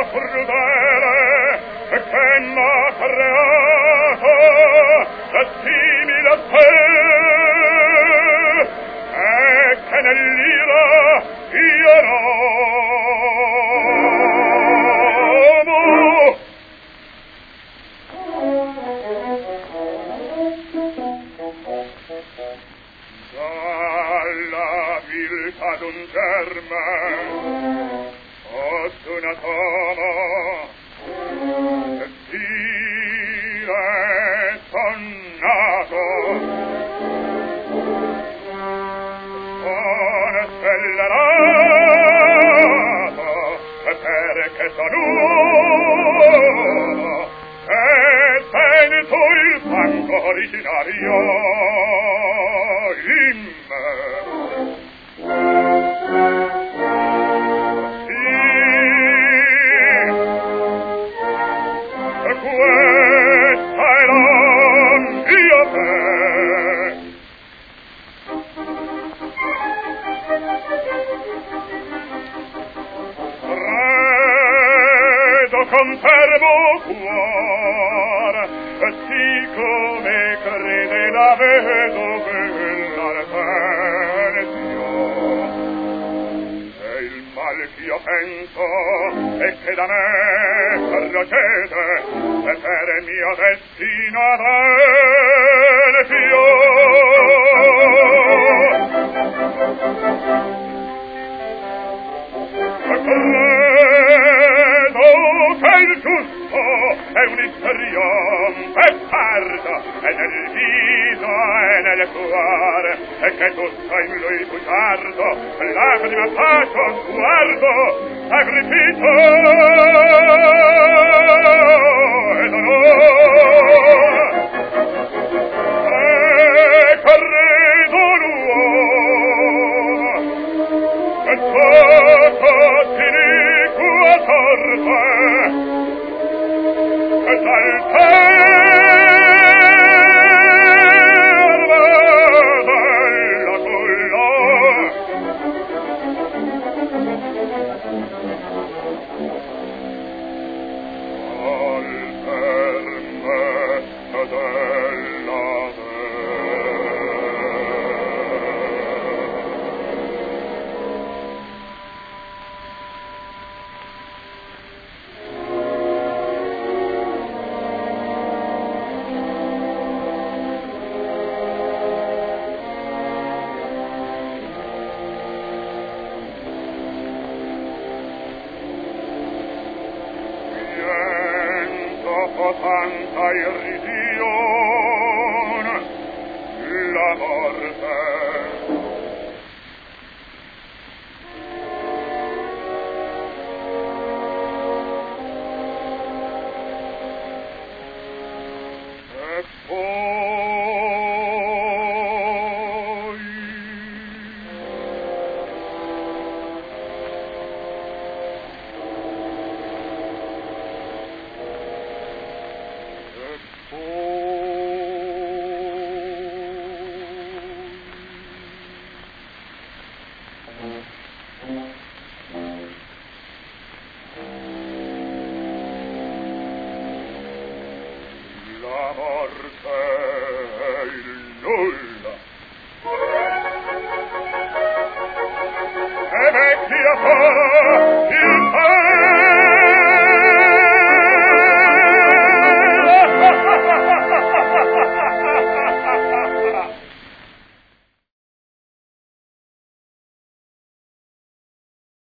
crudele che m'ha creato la simile a te e che nell'ira io amo. Dalla viltà d'un germe o d'un atomo diletto nato sono scellerato perché sono uomo e sento il fango originario in me. Questa è la mia fe. Credo con fermo cuor, siccome crede la vedova l'Artenzio. E il mal ch'io penso è che da me procede e per mio destino adempio. Credo che il giusto è un istrionte sardo e nel viso e nel cuore e che tutto in lui bugiardo lacrima bacio sguardo sacrificio ed onor e credo l'uomo e tutto siniqua sorte e dal terra della culla al permesso della tanta irrisione la morte e poi la morte